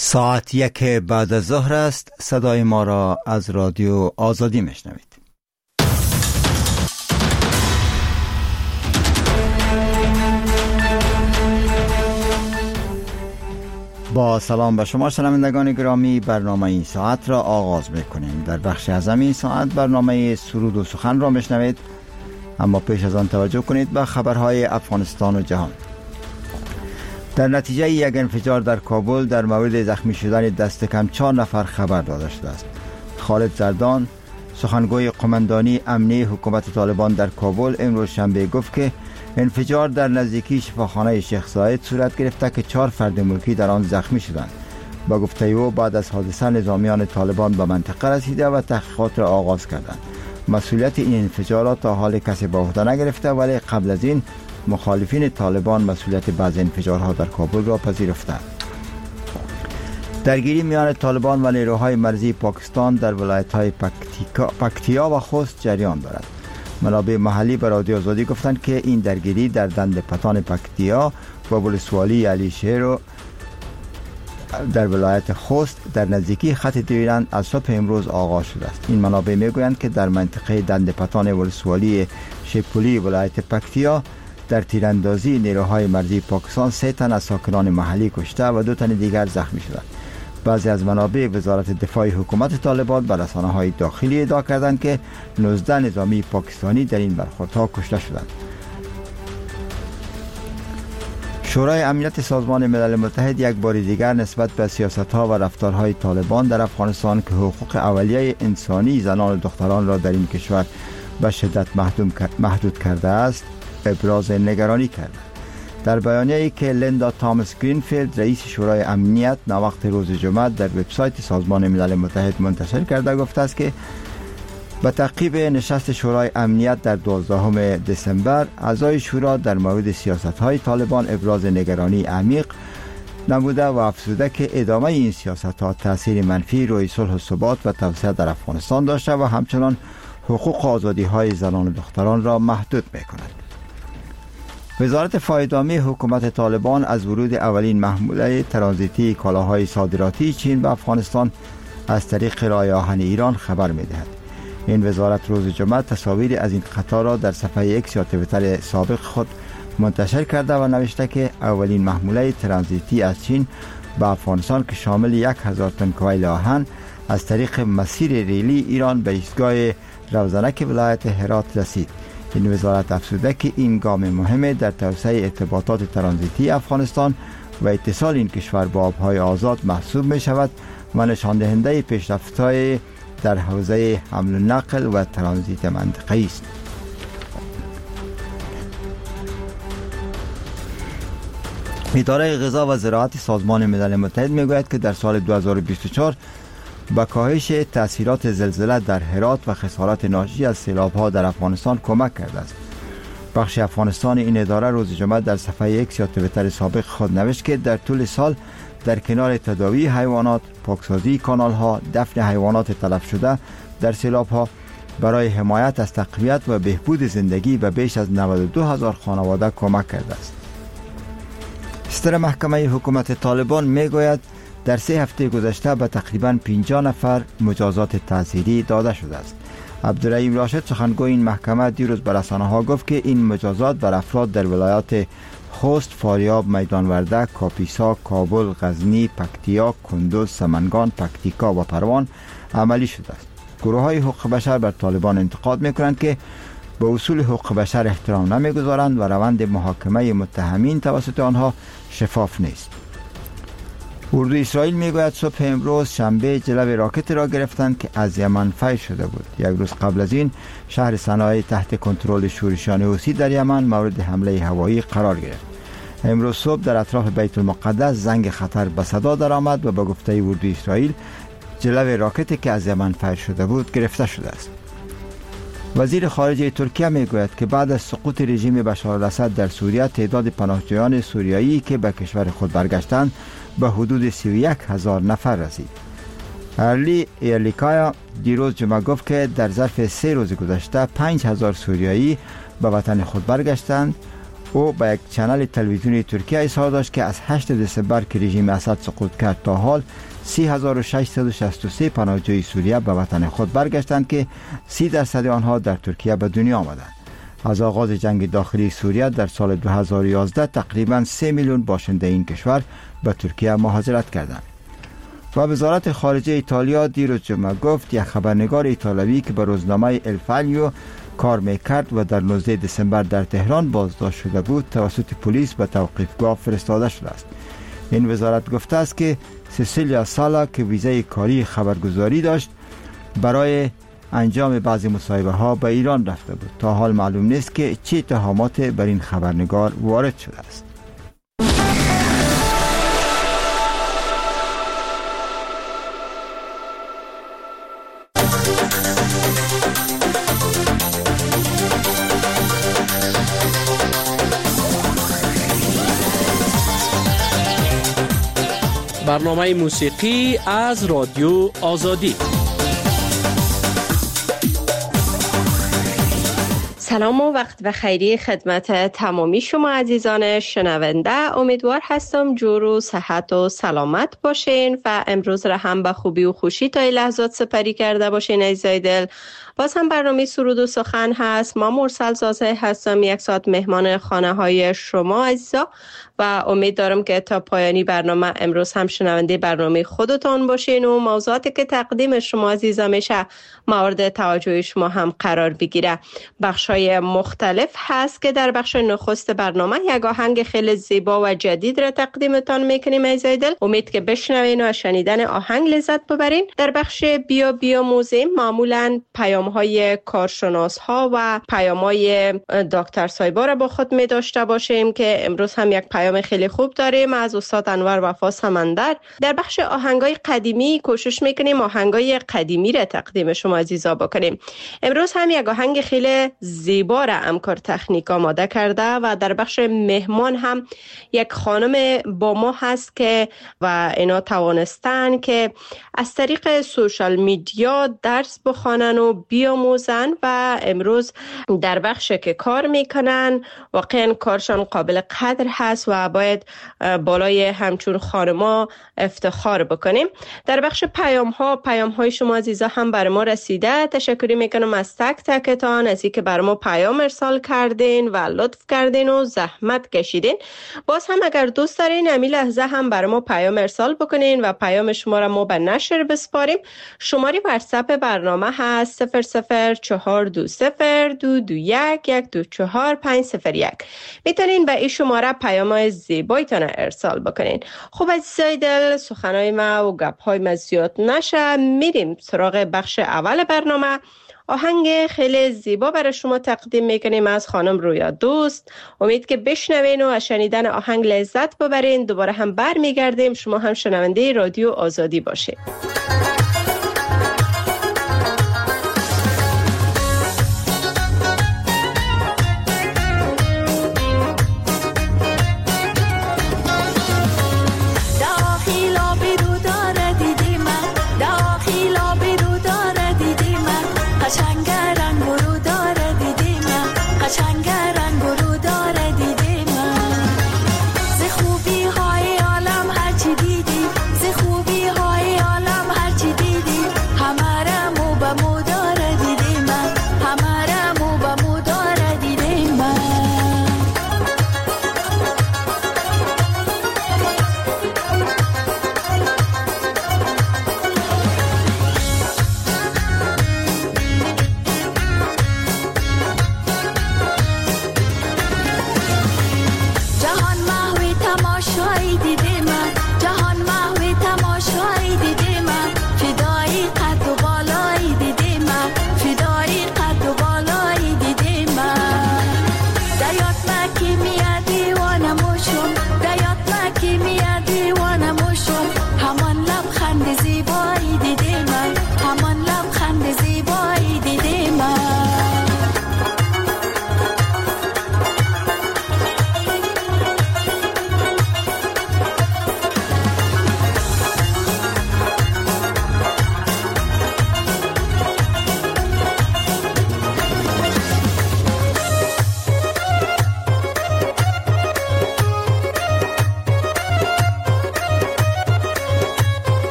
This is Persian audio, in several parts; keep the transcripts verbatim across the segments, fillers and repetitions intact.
ساعت یک بعد از ظهر است. صدای ما را از رادیو آزادی میشنوید. با سلام به شما شنوندگان گرامی، برنامه این ساعت را آغاز میکنیم. در بخش از این ساعت برنامه سرود و سخن را میشنوید، اما پیش از آن توجه کنید به خبرهای افغانستان و جهان. در نتیجه یک انفجار در کابل در مورد زخمی شدن دست کم چهار نفر خبر داده شده است. خالد زردان، سخنگوی قماندانی امنی حکومت طالبان در کابل، امروز شنبه گفت که انفجار در نزدیکی شفاخانه شیخ زاید صورت گرفته که چهار فرد ملکی در آن زخمی شدند. با گفته او بعد از حادثه نظامیان طالبان به منطقه رسیده و تحقیقات را آغاز کردند. مسئولیت این انفجارات تا حال کسی به عهده نگرفته، ولی قبل از این مخالفین طالبان مسئولیت بعض انفجارها در کابل را پذیرفتند. درگیری میان طالبان و نیروهای مرزی پاکستان در ولایت‌های پکتیا و خوست جریان دارد. منابع محلی به رادیو آزادی گفتند که این درگیری در دند پتان پکتیا و ولسوالی علی شهر در ولایت خوست در نزدیکی خط دیرند از صبح امروز آغاز شده است. این منابع میگویند که در منطقه دند پتان ولسوالی شپولی ولایت پکتیا در تیراندازی نیروهای مرزی پاکستان سه تن از ساکنان محلی کشته و دو تن دیگر زخمی شدند. بعضی از منابع وزارت دفاع حکومت طالبان به رسانه‌های داخلی ادعا کردند که نوزده نظامی پاکستانی در این برخوردها کشته شدند. شورای امنیت سازمان ملل متحد یک بار دیگر نسبت به سیاست‌ها و رفتارهای طالبان در افغانستان که حقوق اولیه انسانی زنان و دختران را در این کشور به شدت محدود کرده است، ابراز نگرانی کرد. در بیانیه‌ای که لیندا تامس گرینفیلد رئیس شورای امنیت ناوقت روز جمعه در وبسایت سازمان ملل متحد منتشر کرده گفته است که به تعقیب نشست شورای امنیت در دوازدهم دسامبر اعضای شورا در مورد سیاست‌های طالبان ابراز نگرانی عمیق نموده و افزوده که ادامه این سیاست‌ها تأثیر منفی روی صلح و ثبات و توسعه در افغانستان داشته و همچنان حقوق و آزادی‌های زنان و دختران را محدود می‌کند. وزارت فایدامی حکومت طالبان از ورود اولین محموله ترانزیتی کالاهای صادراتی چین به افغانستان از طریق راه آهن ایران خبر می‌دهد. این وزارت روز جمعه تصاویری از این قطار را در صفحه ایکس یا توییتر سابق خود منتشر کرده و نوشته که اولین محموله ترانزیتی از چین به افغانستان که شامل یک هزار تن کویل آهن از طریق مسیر ریلی ایران به ایستگاه روزنک ولایت هرات رسید. این وزارت افزوده که این گام مهم در توسعه ارتباطات ترانزیتی افغانستان و اتصال این کشور با آبهای آزاد محسوب می شود و نشان دهنده پیشرفت‌های در حوزه حمل و نقل و ترانزیت منطقه‌ای است. اداره غذا و زراعت سازمان ملل متحد میگوید که در سال دو هزار و بیست و چهار با کاهش تأثیرات زلزله در هرات و خسارات ناشی از سیلاب‌ها در افغانستان کمک کرده است. بخش افغانستان این اداره روز جمعه در صفحه ایکس یا توییتر سابق خود نوشت که در طول سال در کنار تداوی حیوانات، پاکسازی کانال‌ها، دفن حیوانات تلف شده در سیلاب‌ها برای حمایت از تقویت و بهبود زندگی به بیش از نود و دو هزار خانواده کمک کرده است. ستر محکمه حکومت طالبان میگوید در سه هفته گذشته به تقریباً پنجاه نفر مجازات تعزیری داده شده است. عبدالرحیم راشد سخنگوی این محکمه دیروز به رسانه‌ها گفت که این مجازات بر افراد در ولایات خوست، فاریاب، میدان وردک، کاپیسا، کابل، غزنی، پکتیا، کندوز، سمنگان، پکتیکا و پروان عملی شده است. گروه‌های حقوق بشر بر طالبان انتقاد می‌کنند که به اصول حقوق بشر احترام نمی‌گذارند و روند محاکمه متهمین توسط آنها شفاف نیست. اردو اسرائیل میگوید صبح امروز شنبه جلو راکت را گرفتند که از یمن فیر شده بود. یک روز قبل از این شهر صنعا تحت کنترل شورشیان حوثی در یمن مورد حمله هوایی قرار گرفت. امروز صبح در اطراف بیت المقدس زنگ خطر به صدا درآمد و به گفته اردو اسرائیل جلو راکتی که از یمن فیر شده بود گرفته شده است. وزیر خارجه ترکیه میگوید که بعد از سقوط رژیم بشار الاسد در سوریه تعداد پناهجویان سوریایی که به کشور خود برگشتند به حدود سی و یک هزار نفر رسید. ارلی ایرلیکایا دیروز جمعه گفت که در ظرف سه روز گذشته پنج هزار سوریایی به وطن خود برگشتند او به یک چنل تلویزیونی ترکیه اظهار داشت که از هشتم دسامبر که رژیم اسد سقوط کرد تا حال سی هزار و ششصد و شصت و سه پناهجوی سوریه به وطن خود برگشتند که سی درصد آنها در ترکیه به دنیا آمدند. از آغاز جنگ داخلی سوریه در سال دو هزار و یازده تقریباً سه میلیون باشنده این کشور به ترکیه مهاجرت کردند. و وزارت خارجه ایتالیا دیروز جمعه گفت یک خبرنگار ایتالوی که به روزنامه الفالیو کار میکرد و در نوزدهم دسامبر در تهران بازداشت شده بود توسط پلیس به توقیفگاه فرستاده شده است. این وزارت گفته است که سیسیلیا سالا که ویزای کاری خبرگزاری داشت برای انجام بعضی مصاحبه ها به ایران رفته بود. تا حال معلوم نیست که چه اتهامات بر این خبرنگار وارد شده است. برنامه موسیقی از رادیو آزادی. سلام و وقت بخیری خدمت تمامی شما عزیزان شنونده. امیدوار هستم جور و صحت و سلامت باشین و امروز را هم به خوبی و خوشی تا این لحظات سپری کرده باشین عزیزای دل. باز هم برنامه سرود و سخن هست. ما مرسل زازه هستم، یک ساعت مهمان خانه های شما عزیزا و امید دارم که تا پایانی برنامه امروز هم شنونده برنامه خودتان باشین و موضوعاتی که تقدیم شما عزیزا میشه مورد توجه شما هم قرار بگیره. بخشای مختلف هست که در بخش نخست برنامه یک آهنگ خیلی زیبا و جدید را تقدیمتان میکنیم عزیزای دل. امید که بشنوین و از شنیدن آهنگ لذت ببرین. در بخش بیا بیا موزه معمولا پیام های کارشناس ها و پیام های دکتر سایبا را با خود می داشته باشیم که امروز هم یک پیام خیلی خوب داریم از استاد انور وفا سمندر. در بخش آهنگای قدیمی کوشش میکنیم آهنگای قدیمی را تقدیم شما عزیزا بکنیم. امروز هم یک آهنگ خیلی زیبا را امکار تکنیک آماده کرده و در بخش مهمان هم یک خانم با ما هست که و اینا توانستن که از طریق سوشال میدیا درس بخوانن و بیاموزن و امروز در بخش که کار میکنن واقعا کارشان قابل قدر هست و باید بالای همچون خانما افتخار بکنیم. در بخش پیام ها پیام های شما عزیزا هم بر ما رسیده. تشکری میکنم از تک تکتان از اینکه بر ما پیام ارسال کردین و لطف کردین و زحمت کشیدین. باز هم اگر دوست دارین همین لحظه هم بر ما پیام ارسال بکنین و پیام شما را ما به نشر بسپاریم. شماره واتساپ برنامه هست صفر صفر چهار دو صفر دو دو یک یک دو چهار پنج صفر یک. میتونین به این شماره پیام‌های زیبایتان ارسال بکنین. خب عزیزای دل سخنای ما و گپ‌های ما زیاد نشه، میریم سراغ بخش اول برنامه. آهنگ خیلی زیبا برای شما تقدیم میکنیم از خانم رویا دوست. امید که بشنوین و از شنیدن آهنگ لذت ببرین. دوباره هم بر میگردیم، شما هم شنونده رادیو آزادی باشید. خوبی های عالم هرچی دیدی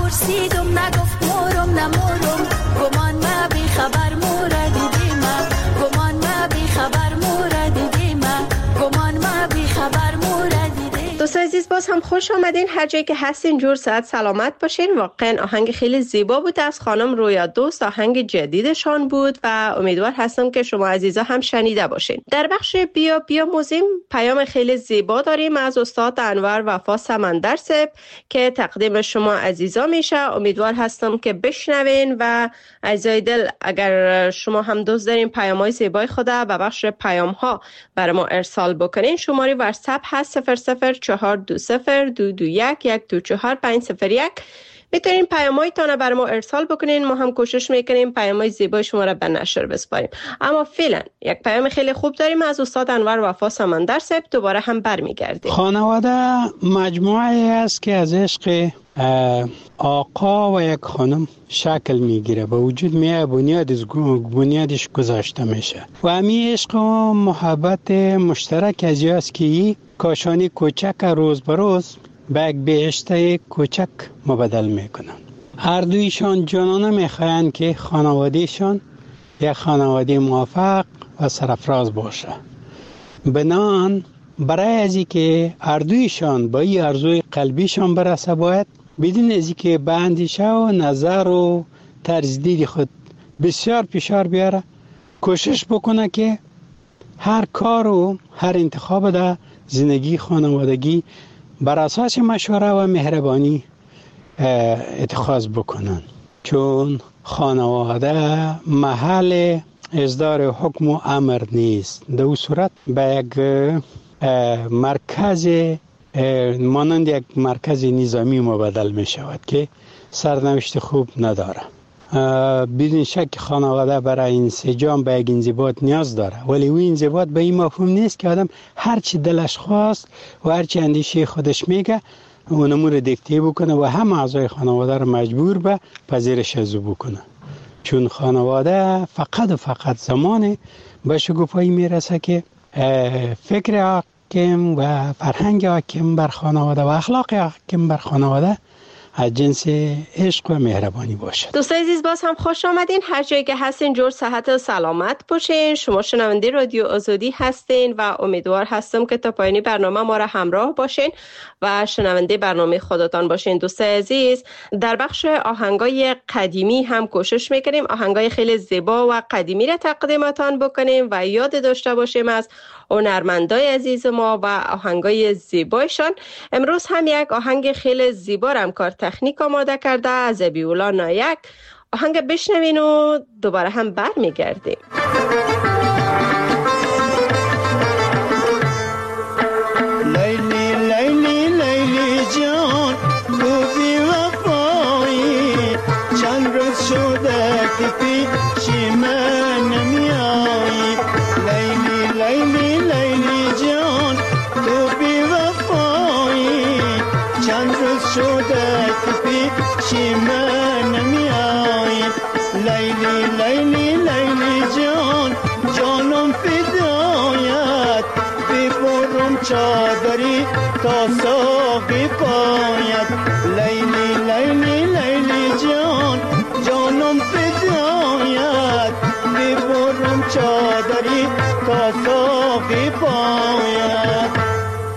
پرسیدم نگفت مورم نمورم گمان ما بی خبر مورد دیدیم گمان ما بی خبر مورد دیدیم گمان ما بی خبر مورد دیدیم. دوست عزیز باز هم خوش آمدین هر جایی که هستین جور صحت سلامت باشین. واقعا آهنگ خیلی زیبا بود از خانم رویا دوست، آهنگ جدیدشان بود و امیدوار هستم که شما عزیزا هم شنیده باشین. در بخش بیا بیا موزیم پیام خیلی زیبا داریم از استاد انور وفا سمندر سپ که تقدیم شما عزیزا میشه. امیدوار هستم که بشنوین و عزیزای دل اگر شما هم دوست دارین پیام‌های زیبای خود به بخش پیام‌ها برای ما ارسال بکنین شماره واتساپ هست صفر صفر چهار دو صفر دو دو یک یک دو چهار پنج صفر یک. میتونین پیام‌هایتان برای ما ارسال بکنین، ما هم کوشش میکنیم پیام‌های زیبای شما را به نشر بسپاریم. اما فعلا یک پیام خیلی خوب داریم از استاد انور وفا سمندر سپ، دوباره هم برمیگردیم. خانواده مجموعه است که از عشق آقا و یک خانم شکل میگیره، به وجود میاد، بنیادش بنیادش گذاشته میشه و همین عشق و محبت مشترک از است که کاشانی کوچک روز به روز به یک بهشت کوچک مبدل میکنن. هر دویشان جانانه میخواین که خانوادهشان یک خانواده موفق و سرفراز باشه. بنان برای ازی که هر دویشان با این آرزوی قلبیشان برسه باید بدون ازی که به اندیشه و نظر و طرز دید خود بسیار فشار بیاره، کوشش بکنه که هر کار و هر انتخاب در زندگی خانوادگی بر اساس مشوره و مهربانی اتخاذ بکنن، چون خانواده محل اصدار حکم و امر نیست. در اون صورت به یک مرکز مانند یک مرکز نظامی مبدل می شود که سرنوشت خوب نداره. بدون شک خانواده برای انسجام به یک انضباط نیاز داره، ولی او انضباط به این مفهوم نیست که آدم هر چی دلش خواست و هر چی اندیشه خودش میگه اونمو رو دیکته بکنه و همه اعضای خانواده رو مجبور به پذیرش از او بکنه. چون خانواده فقط و فقط زمان به شکوفایی میرسه که فکر حاکم و فرهنگ حاکم بر خانواده و اخلاق حاکم بر خانواده از جنس عشق و مهربانی باشه. دوستان عزیز باز هم خوش آمدین هر جایی که هستین جور صحت و سلامت باشین. شما شنونده رادیو آزادی هستین و امیدوار هستم که تا پایانی برنامه ما را همراه باشین و شنونده برنامه خودتان باشین. دوستان عزیز در بخش آهنگای قدیمی هم کوشش میکنیم آهنگای خیلی زیبا و قدیمی را تقدیمتان بکنیم و یاد داشته باشیم از هنرمندای عزیز ما و آهنگای زیبایشان. امروز هم یک آهنگ خیلی زیبا را همکار تکنیک آماده کرده از ابیولا نایک. آهنگ بشنوین و دوباره هم بر میگردیم. لیلی لیلی لیلی جان تو بی وفایی چند روز شده که پیشی من نمیایی. لیلی لیلی لیلی جان تو بی وفایی چند روز شده که پیشی من نمیایی. لیلی لیلی لیلی جان جانم فدایت ببرم چادری تا ساقی پایت. لیلی لیلی لیلی جان جانم فدایت ببرم چادری تا ساقی پایت.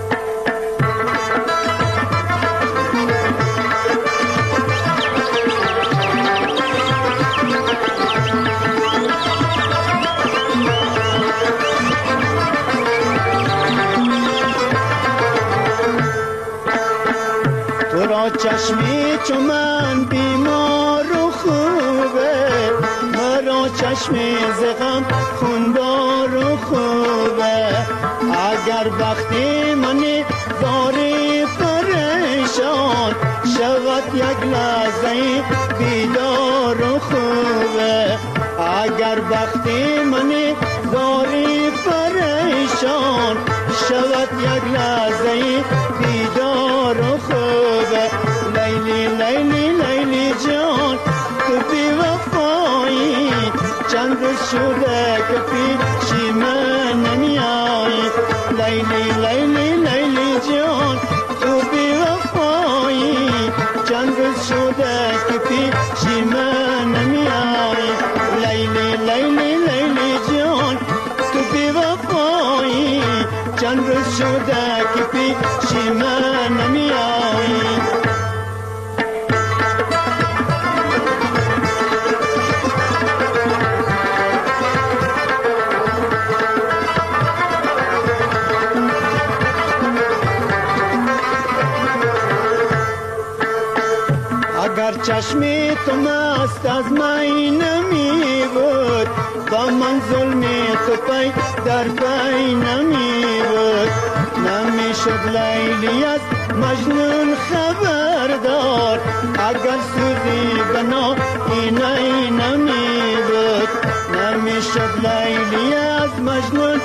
چشمی چو من بیمار و خوبه مرا چشمی زغم خوندار و خوبه. اگر وقتی منی داری پریشان شود یک لحظه بیدار و خوبه. اگر وقتی منی داری پریشان شود یک لحظه بیدار و خوبه. لیلی لیلی لیلی جان تو بی وفایی چند روز شده که پیشی من نمیایی. لیلی لیلی لیلی جان تو بی وفایی چند روز شده که پیش من نمیایی. اگر چشمی تو مست از می نمی بود، با من ظلمی تو پی در پی نمی بود. نمی شد لیلی از مجنون خبردار، اگر سوزی بنا اینی نمی بود. نمی شد لیلی از مجنون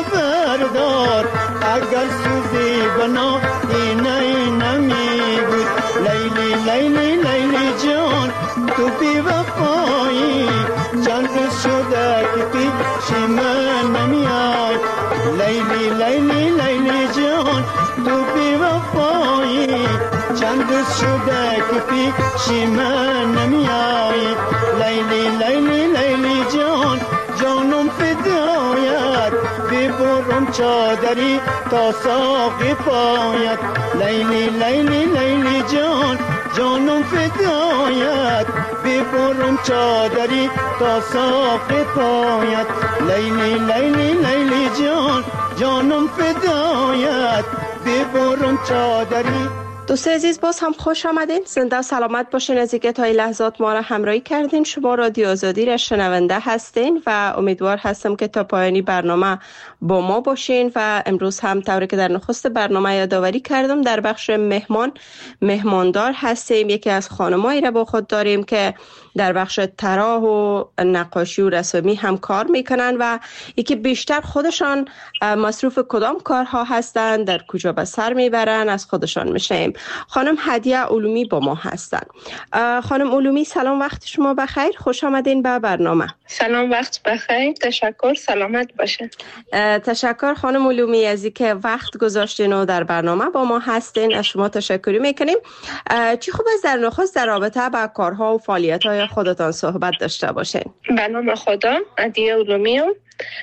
خبردار، اگر سوزی بنا اینی نمی بود. لیلی لیلی لیلی جان تو بی وفایی، چند روز شده که پیش من نمیای. لیلی لیلی لیلی جان تو بی وفایی، چند روز شده که پیش من نمیای. لیلی لیلی لیلی جان جانم فدایت، ببرم چادری تا ساق پایت. لیلی لیلی لیلی جان جانم فدایت، ببرم چادری تا ساق پایت. لیلی لیلی لیلی جان جانم فدایت، ببرم چادری. دوست عزیز باز هم خوش آمدین، زنده و سلامت باشین. از اینکه تا این لحظات ما را همراهی کردین. شما رادیو آزادی را شنونده هستین و امیدوار هستم که تا پایانی برنامه با ما باشین. و امروز هم طوری که در نخست برنامه یادآوری کردم، در بخش مهمان مهماندار هستیم. یکی از خانمایی را با خود داریم که در بخش طراح و نقاشی و رسامی هم کار میکنن و یکی بیشتر خودشان مصروف کدام کارها هستند، در کجا به سر میبرن، از خودشان میشیم. خانم هدیه علومی با ما هستن. خانم علومی سلام، وقت شما بخیر، خوش آمدین به برنامه. سلام، وقت بخیر، تشکر، سلامت باشه. تشکر خانم علومی از اینکه وقت گذاشتین و در برنامه با ما هستین، از شما تشکری میکنیم. چی خوب است در نخست در رابطه با کارها و فعالیت‌های خودتان صحبت داشته باشین. به نام خدا، هدیه علومی ام،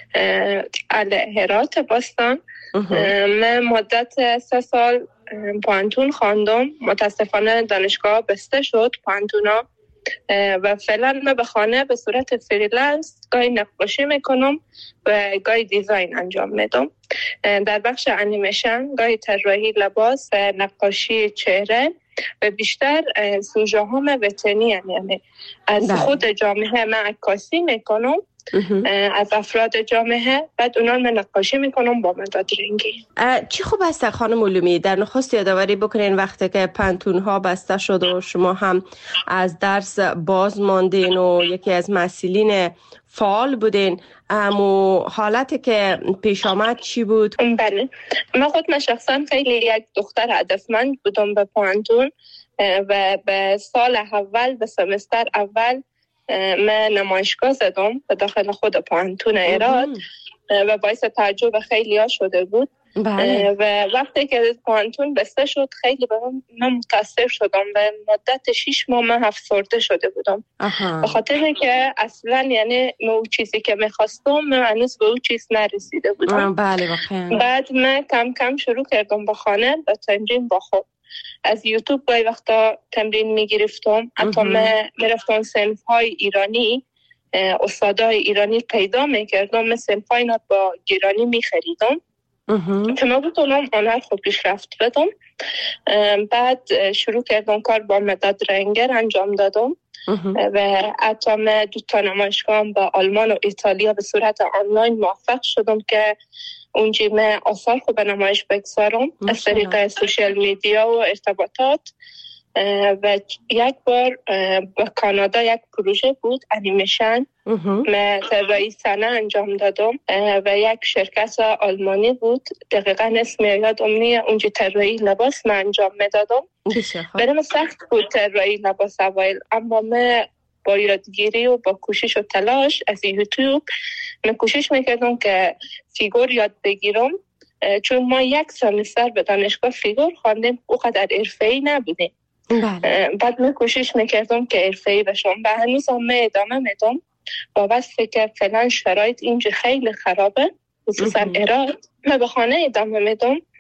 اهل هرات باستان. من مدت سه سال پانتون خواندم. متاسفانه دانشگاه بسته شد پانتونا و فعلا من به خانه به صورت فریلنس گاهی نقاشی میکنم و گاهی دیزاین انجام میدم. در بخش انیمیشن گاهی طراحی لباس و نقاشی چهره و بیشتر سوژه ها وطنی، یعنی از خود جامعه من عکاسی میکنم، از افراد جامعه، بعد اونا من نقاشی میکنم با مداد رنگی. چی خوب است خانم علومی در نخست یادآوری بکنین وقتی که پانتون ها بسته شد و شما هم از درس باز ماندین و یکی از مسئولین فعال بودین، اما حالتی که پیش آمد چی بود؟ بله، من خود من شخصا خیلی یک دختر هدفمند بودم به پانتون و به سال اول، به سمستر اول من نمایشگاه زدم به داخل خود پانتون هرات و باعث تعجب خیلی ها شده بود. بله. و وقتی که پانتون بسته شد خیلی به من متاثر شدم و مدت شیش ماه من افسرده شده بودم. به خاطر که اصلا یعنی من اون چیزی که میخواستم من هنوز به اون چیز نرسیده بودم. بله واقعا. بعد من کم کم شروع کردم با خانه به تمرین با خود. از یوتیوب گاهی وقتا تمرین میگرفتم، حتی من میرفتم صنف های ایرانی، استادای ایرانی پیدا میکردم، من صنف های اینا با گرانی میخریدم که من بتونم آنها خود پیشرفت بدم. بعد شروع کردم کار با مداد رنگر انجام دادم و حتی من دو تا نمایشگاه با آلمان و ایتالیا به صورت آنلاین موفق شدم که اونجا من آثار خود به نمایش بگذارم از طریق سوشیل میدیا و ارتباطات. و یک بار به کانادا یک پروژه بود انیمیشن، من طراحی صحنه انجام دادم و یک شرکت آلمانی بود، دقیقاً اسم یادم نیست، اونجا طراحی لباس من انجام میدادم. برام سخت بود طراحی لباس اوایل، اما من با یادگیری و با کوشش و تلاش از یوتیوب من کوشش میکردم که فیگور یاد بگیرم، چون ما یک سمستر به دانشگاه فیگور خواندیم، اونقدر حرفه‌ای نبودیم. بله. بعد من کوشش میکردم که حرفه‌ای بشم و هنوز هم من ادامه میدم با واسه که فعلا شرایط اینجا خیلی خرابه، خصوصا هرات. من به خانه ادامه میدم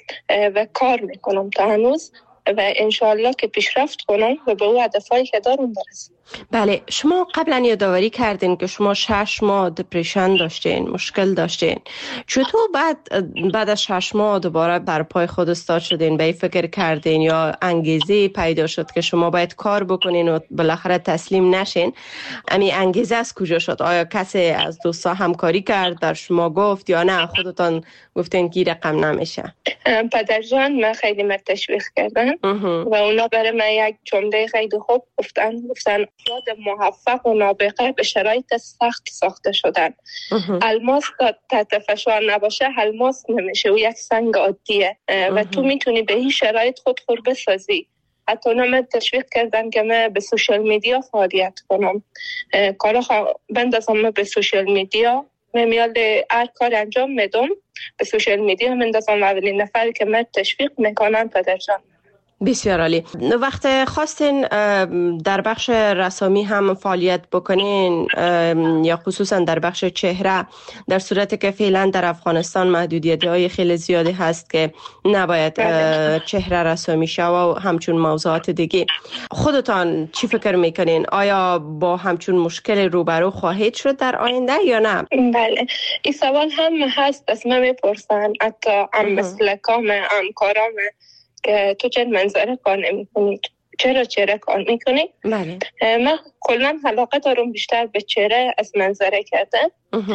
و کار میکنم تا هنوز و انشاءالله که پیشرفت کنم و به او هدفهایی که دارم برسم. بله، شما قبلا یادآوری کردین که شما شش ماه دپرشن داشتین، مشکل داشتین. چطور بعد بعد از شش ماه دوباره بر پای خود استاد شدین؟ به این فکر کردین یا انگیزه پیدا شد که شما باید کار بکنین و بالاخره تسلیم نشین؟ امی انگیزه از کجا شد؟ آیا کسی از دوستا همکاری کرد، در شما گفت، یا نه خودتان گفتین که رقم نمیشه؟ پدرجان من خیلی من تشویق کردن و اونا برای من یک جمله خیلی خوب گفتن گفتن افراد موفق و نابغه به شرایط سخت ساخته شدن. الماس تحت فشار نباشه الماس نمیشه و یک سنگ عادیه و تو میتونی به این شرایط خود خور بسازی. حتی اونا من تشویق کردن که من به سوشال میدیا فعالیت کنم، کارا بندازم به سوشال میدیا، من میاد هر کار انجام میدم به سوشال میدیا مندازم و اولین نفر که من تشویق میکنن پدرجان. بسیار عالی. وقت خواستین در بخش رسامی هم فعالیت بکنین یا خصوصا در بخش چهره، در صورتی که فعلا در افغانستان محدودیت‌های خیلی زیادی هست که نباید چهره رسامی شود و همچون موضوعات دیگه، خودتان چی فکر میکنین؟ آیا با همچون مشکل روبرو خواهید شد در آینده یا نه؟ بله، این سوال هم هست، از من میپرسن حتی هم مثل کام همکارام که تو چه منظره کار نمی کنی؟ چرا چهره کار میکنی؟ بله. من کلا علاقه دارم بیشتر به چهره از منظره کردن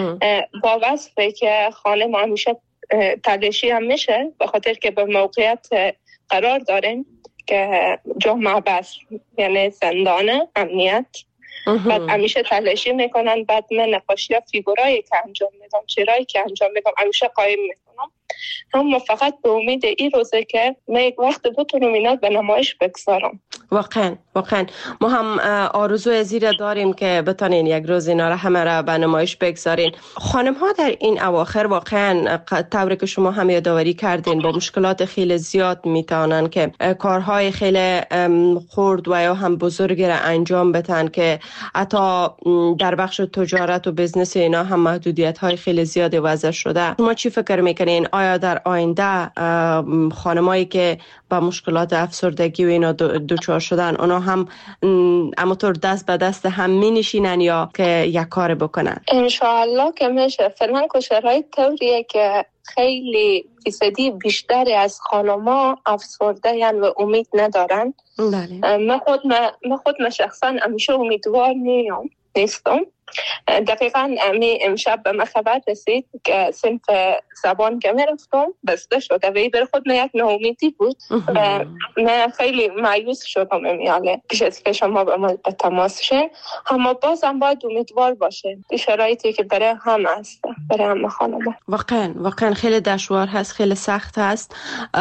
با وصفه که خانه ما همیشه تلاشی هم میشه به خاطر که به موقعیت قرار داریم که جمعه بس یعنی زندانه امنیت بعد همیشه تلاشی میکنن. بعد من نقاشی ها فیگورایی که انجام میدم چهرهایی که انجام میدم همیشه قایم میکنم هم فقط به امید این روزه که من یک وقت بتونم اینا به نمایش بگذارم. واقعا واقعا ما هم آرزوی زیر داریم که بتونین یک روز اینا را همه را به نمایش بگذارین. خانم ها در این اواخر واقعا طوری که شما هم یادآوری کردین با مشکلات خیلی زیاد میتونن که کارهای خیلی خرد و یا هم بزرگی را انجام بدن که حتی در بخش تجارت و بزنس اینا هم محدودیت های خیلی زیادی وضع شده. شما چی فکر میکنین؟ آیا در آینده خانمایی که با مشکلات افسردگی و اینا دچار شدن اونا هم همونطور دست به دست هم می نشینن یا که یک کار بکنن؟ انشاءالله که میشه. فعلا که شرایط طوریه که خیلی فیصدی بیشتری از خانما افسرده یعنی و امید ندارن. بله. من خود من خود من شخصا همیشه امیدوار نیم نیستم. دقیقاً امی امشب به من خبر رسید که صنف زبان که میرفتم بسته شده و این بر خود من یک ناامیدی بود و من خیلی مایوس شدم. امیاله پیش از که شما به من به تماس شد، اما بازم باید امیدوار باشه. این شرایطی که برای هم هست، برای هم خانم واقعا واقعا خیلی دشوار هست، خیلی سخت هست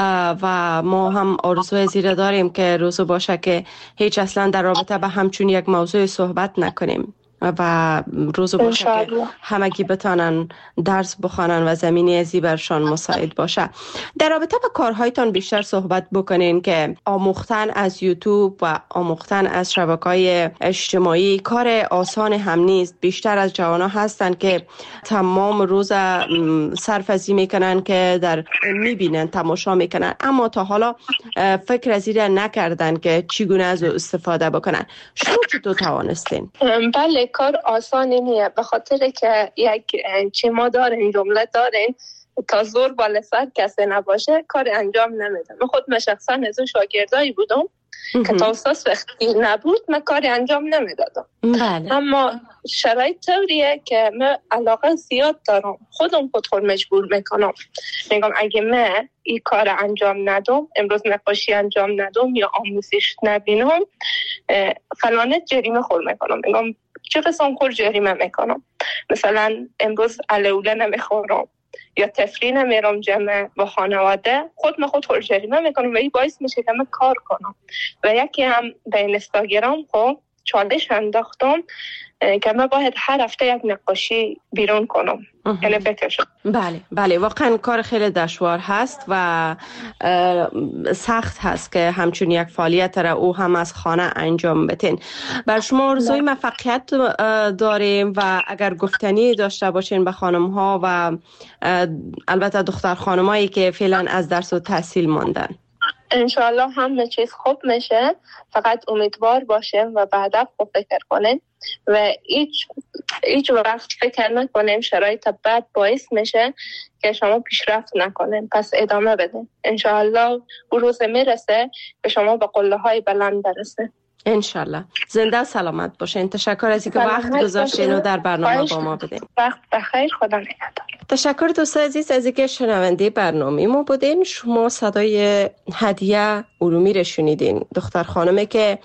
و ما هم آرزوی زیر داریم که روزو باشه که هیچ اصلا در رابطه به همچون یک موضوع صحبت نکنیم و روزو باشه که همگی بتانن درس بخوانن و زمینی ازی برشان مساعد باشه. در رابطه با کارهایتان بیشتر صحبت بکنین که آموختن از یوتیوب و آموختن از شبکه‌های اجتماعی کار آسان هم نیست. بیشتر از جوانا هستن که تمام روز صرف ازی میکنن که در میبینن تماشا میکنن اما تا حالا فکر از این نکردن که چگونه از استفاده بکنن. شما چطور توانستین؟ بله، کار آسانی نیه به خاطر که یک چی ما دارین جمله دارین تا زور بالا سر کسی نباشه کار انجام نمیدم. من خود من شخصا از اون شاگردایی بودم که تا اساس وقتی نبود من کار انجام نمیدادم. بله. اما شرایط طوریه که من علاقه زیاد دارم، خودم خود خود مجبور میکنم میگم اگه من این کار انجام ندم، امروز نقاشی انجام ندم یا آموزش نبینم فلانه جریمه خور میکنم. میگم چه قسم خور جریمه میکنم؟ مثلا امروز علیوله نمیخورم یا تفریح نمیرم جمع با خانواده، خود من خود خور جریمه میکنم و این باعث میشه که من کار کنم. و یکی هم به اینستاگرام خب چالش انداختم که من باید هر هفته یک نقاشی بیرون کنم، یعنی بکشم. بله بله، واقعا کار خیلی دشوار هست و سخت هست که همچون یک فعالیت را او هم از خانه انجام بتین. بر شما آرزوی موفقیت داریم و اگر گفتنی داشته باشین به خانم ها و البته دختر خانمایی که فعلا از درس و تحصیل ماندن. انشاءالله همه چیز خوب میشه، فقط امیدوار باشیم و به هدف خوب فکر کنیم و هیچ هیچ وقت فکر نکنیم شرایط بد باعث میشه که شما پیشرفت نکنیم. پس ادامه بدیم، انشاءالله اون روز میرسه که شما به قله های بلند برسه. انشالله. زنده سلامت باشین. تشکر از اینکه وقت گذاشتین و در برنامه با ما بودین. وقت بخیر، خدا نگهدار. تشکر دوست عزیز از اینکه شنونده برنامه ما بودین. شما صدای هدیه ارومی رو شنیدین، دختر خانمی که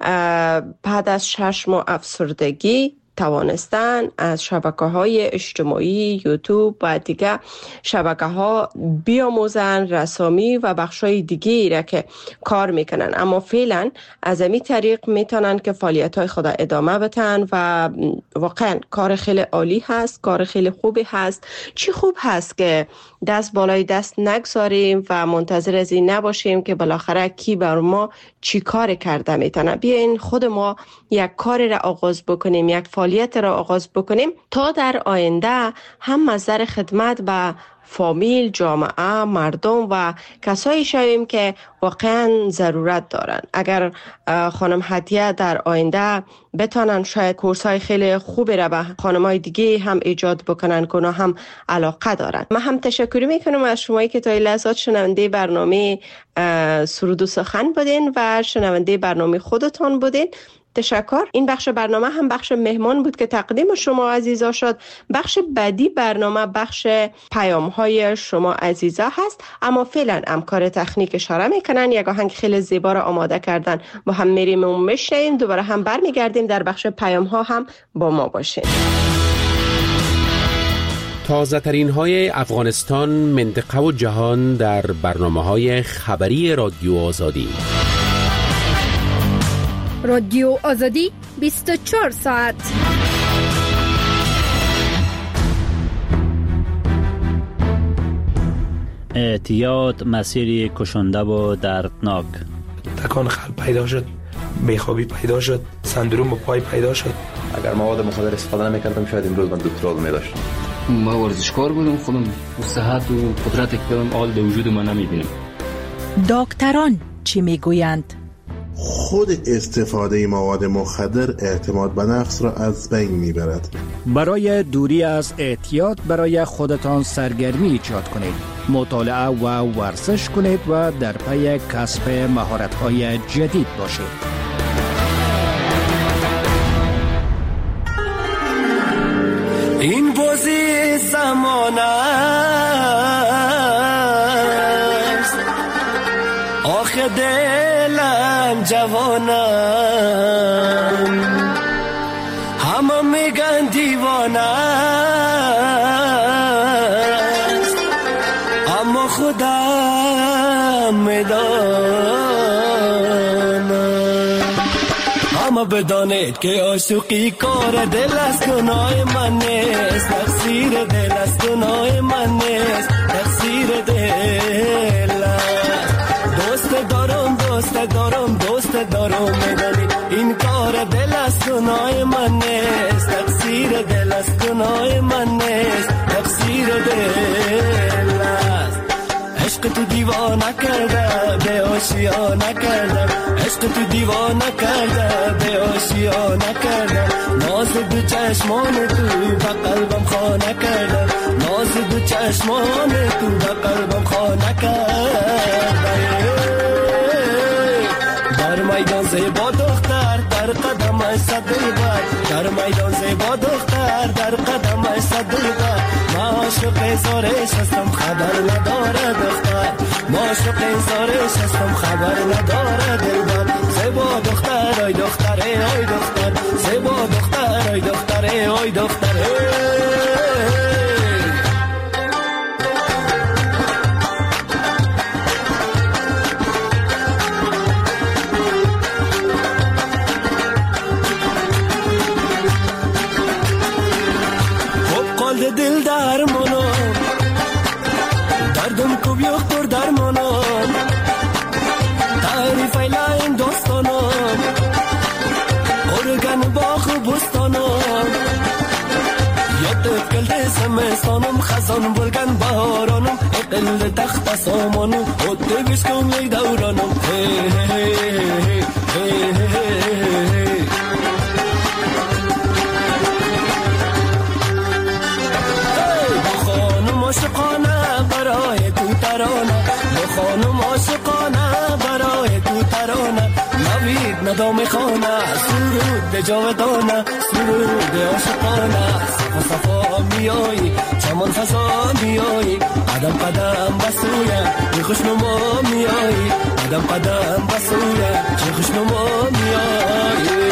بعد از شش ماه افسردگی توانستن از شبکه‌های اجتماعی، یوتیوب و دیگه شبکه‌ها بیاموزن رسامی و بخشای دیگه‌ای را که کار میکنن، اما فعلا از این طریق میتونن که فعالیت‌های خود ادامه بدن و واقعا کار خیلی عالی هست، کار خیلی خوبی هست. چی خوب هست که دست بالای دست نگذاریم و منتظر از این نباشیم که بالاخره کی بر ما چی کار کرده میتونه. بیاین خود ما یک کار را آغاز بکنیم، یک فعالیت را آغاز بکنیم تا در آینده هم مصدر خدمت به فامیل، جامعه، مردم و کسایی شویم که واقعا ضرورت دارن. اگر خانم هدیه در آینده بتانن شاید کورس‌های خیلی خوبی را به خانم‌های دیگه هم ایجاد بکنن که اونا هم علاقه دارن. من هم تشکر میکنم از شمایی که تا این لحظات شنونده برنامه سرود و سخن بودین و شنونده برنامه خودتان بودین. تشکر. این بخش برنامه هم بخش مهمان بود که تقدیم شما عزیزا شد. بخش بعدی برنامه بخش پیام های شما عزیزا هست، اما فعلا همکار تکنیک اشاره میکنن یک آهنگ خیلی زیبا را آماده کردن، با هم میریم و میشنیم، دوباره هم برمیگردیم در بخش پیام ها هم با ما باشین. تازه ترین های افغانستان، منطقه و جهان در برنامه های خبری رادیو آزادی. رادیو آزادی بیست و چهار ساعت. اعتیاد مسیری کشنده و دردناک. تکان قلب پیدا شد، بیخوابی پیدا شد، سندروم پای پیدا شد. اگر مواد مخدر استفاده نمی‌کردم شاید امروز من دکترا می‌داشتم. ما ورزشکار بودم، خودم صحت و قدرت کردم آل به وجود من نمی‌بینم. دکتران چی میگویند؟ خود استفاده مواد مخدر اعتماد به نفس را از بین میبرد. برای دوری از اعتیاد برای خودتان سرگرمی ایجاد کنید، مطالعه و ورزش کنید و در پی کسب مهارت‌های جدید باشید. این بازی زمان است، آخه دلم جوانم، همه میگن دیوانه است، اما خودم میدانم. اما بدانید که عاشقی کار دل است، گناه من نیست، تقصیر دل است، گناه من نیست، تقصیر دل است. دوست دارم دوست دارم دوست دارم میدانی این کار دل است، گناه من نیست، تقصیر دل است، گناه من نیست، تقصیر دل است. عشق تو دیوانه کرده به آشیانه کرده، عشق تو دیوانه کرده به آشیانه کرده، ناز دو چشمان تو به قلبم خانه کرده، ناز دو چشمان تو به قلبم خانه کرده. در میدان زیبا دختر در قدمش صد دلبر، در میدان زیبا دختر در قدمش صد دلبر، ما عاشق زارش هستم خبر نداره دختر، ما عاشق زارش هستم خبر نداره دلبر. زیبا دختر آی دختر آی دختر، زیبا دختر آی دختر آی دختر. گل درمانم دردم کو بیاختر درمانم تعریف ایلاین دوستانم ارگن باخ بستانم یادت کلده سمستانم خزان بلگن بهارانم اقل تخت سامانم خود بشکم لی دورانم هی هی هی هی هی عاشقانه برای تو ترانه با خانم عاشقانه برای تو ترانه نوید ندام خانه سرود به جاودانه سرود عاشقانه صفا صفا میایی چمان فضا میایی قدم قدم بسویه چه خوشنما میایی قدم قدم بسویه چه خوشنما میایی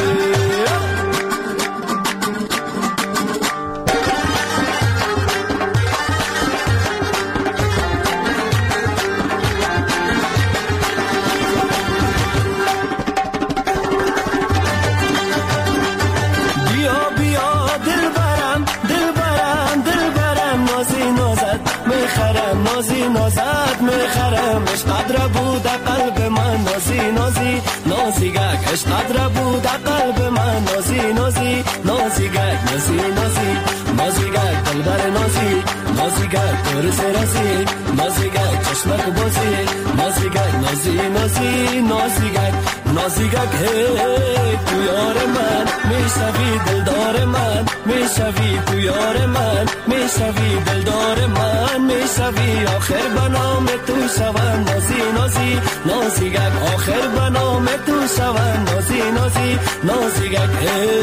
نازی نازد میخرم عشقت را بود قلب من نازی نازی نازی گک عشقت را بود قلب من نازی نازی نازی گک نازی نازی نازی گک دلبر نازی نازی گک ترس رازی نازی گک چشمک بازی نازی گک نازی نازی نازی گک نازی گک هی تو یار من میشوی دلدار من میشوی تو یار من میشوی دلدار من میشوی آخر بنام تو شوم نازی نازی نازی گک آخر بنام تو شوم نازی نازی نازی گک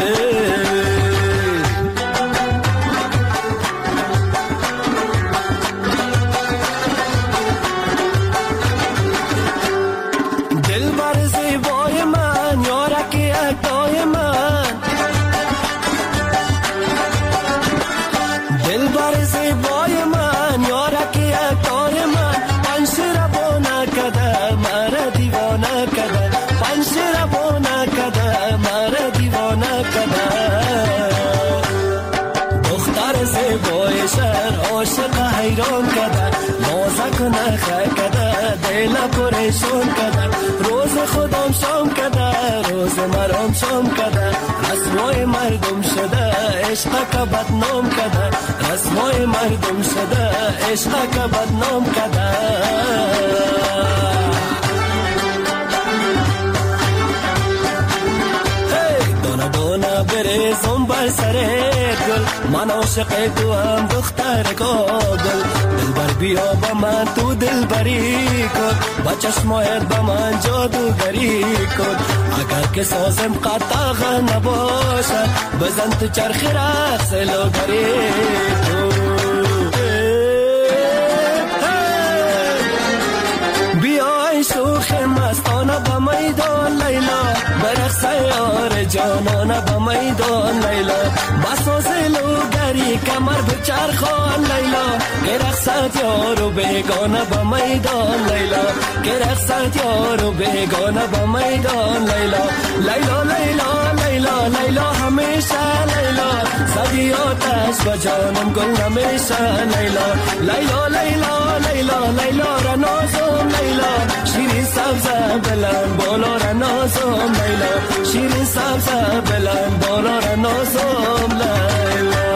دل بر زیبای من یارکی اکتای من دل بر زیبای من یارکی اکتای من پنشیر بانه کده مرا دیوانه کده پنشیر بانه کده مرا دیوانه کده دختر زیبای شهر عاشق حیران کده نازک نخه کده دل پریشان کده روز خودم شام کده روز مرام شام کده رسوای مردم شده عشق که بدنام کده رسوای مردم شده عشق که بدنام کده دانه دانه بریزم بر سر گل من عاشق تو هم دختر کابل دلبر بیا با من تو دلبری کن با چشمایت با من جادوگری کن اگر که سازم قطعه نباشد بزن تو چرخ رقص لوگری بیای شوخ مستانه با میدان لیلا برقص یار جانانه با میدان لیلا بساز لوگری کمر بچرخان لیلا که رقصت یارو بیگانه با میدان لیلا که رقصت یارو بیگانه با میدان لیلا لیلا لیلا لیلا لیلا همیشه لیلا زدی آتش با جانم گل همیشه لیلا لیلا لیلا لیلا لیلا را نازم لیلا شیرین سبزه بلند بالا را نازم لیلا شیرین سبزه بلند بالا را نازم لیلا